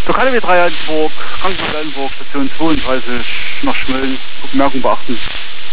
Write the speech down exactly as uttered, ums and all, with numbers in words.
Zur K D W drei Altenburg, Krankenhaus Altenburg, Station zweiunddreißig nach Schmölln. Bemerkung beachten.